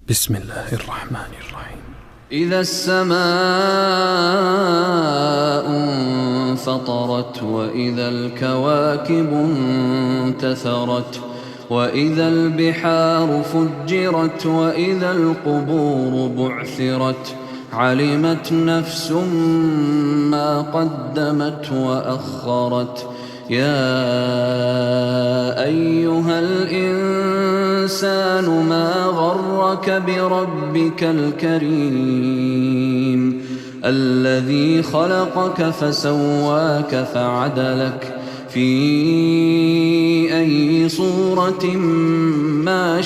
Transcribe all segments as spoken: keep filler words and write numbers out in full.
بسم الله الرحمن الرحيم. إذا السماء انفطرت وإذا الكواكب انتثرت وإذا البحار فجرت وإذا القبور بعثرت علمت نفس ما قدمت وأخرت. يا أيها الإنسان ما غرك بربك الكريم الذي خلقك فسواك فعدلك في أي صورة ما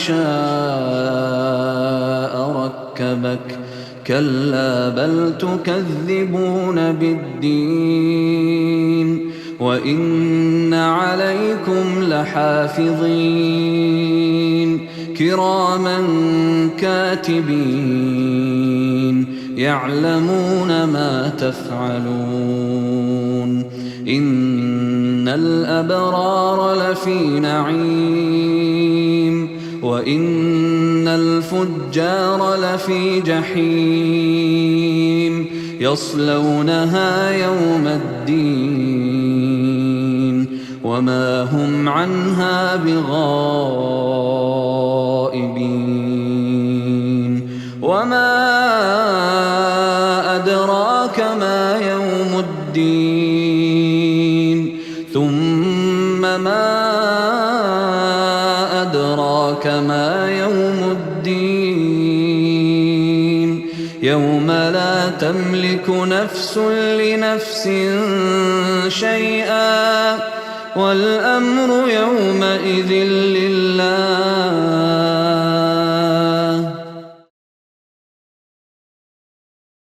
شاء ركبك. كلا بل تكذبون بالدين وإن عليكم لحافظين كراما كاتبين يعلمون ما تفعلون. إن الأبرار لفي نعيم وإن الفجار لفي جحيم يصلونها يوم الدين وما هم عنها بغائبين. وما أدراك ما يوم الدين ثم ما أدراك ما يوم الدين يوم لا تملك نفس لنفس شيئا والأمر يومئذ لله